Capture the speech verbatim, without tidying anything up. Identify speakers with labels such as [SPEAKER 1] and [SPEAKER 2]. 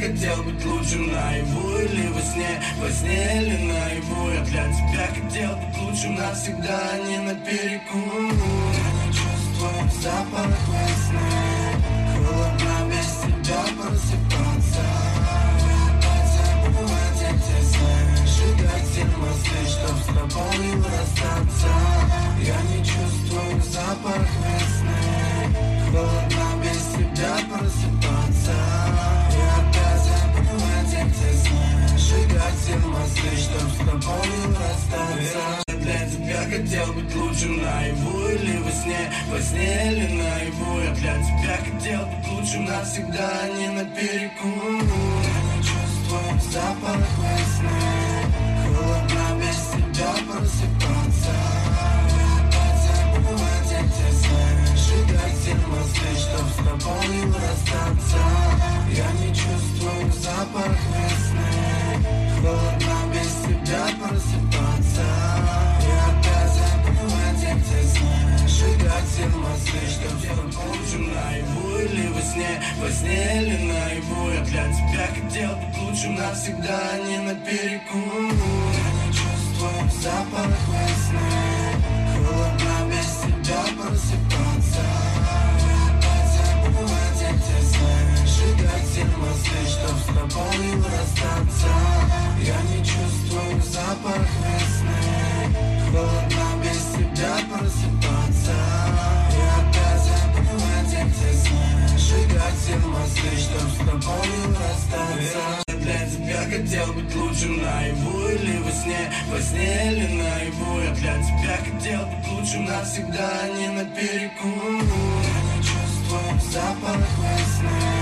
[SPEAKER 1] хотел быть лучшим наяву или во сне, во сне или наяву. Я для тебя хотел быть лучшим навсегда, а не наперекур. Я не чувствую запах весны, холодно без тебя просыпаться. Опять забывать эти сны, сжигать все мосты, чтоб с тобой не расстаться. Я не чувствую запах весны, холодно без тебя просыпаться. И опять забывать эти сны, сжигать все мосты, чтоб с тобой не расстаться. Я для тебя хотел быть лучшим наяву или во сне, во сне или наяву. Я для тебя хотел быть лучшим навсегда, а не наперекур. Я не чувствую запах весны, холодно без тебя просыпаться. Сжигать все мосты, чтоб с тобой не расстаться. Я не чувствую запах весны, холодно без тебя просыпаться. И опять забывать эти сны, сжигать все мосты, чтоб делать лучшим наяву или во сне, во сне или наяву. Я для тебя хотел быть лучшим навсегда, а не наперекур. Я не чувствую запах весны, холодно без тебя просыпаться. Опять забывать эти сны, сжигать все мосты, чтоб с тобой не расстаться. Я не чувствую запах весны, холодно без тебя просыпаться. И опять забывать эти сны, сжигать все мосты, чтоб с тобой не расстаться. Для тебя хотел быть лучшим наяву или во сне, во сне или наяву. Я для тебя хотел быть лучшим навсегда, а не наперекур. Я не чувствую запах весны,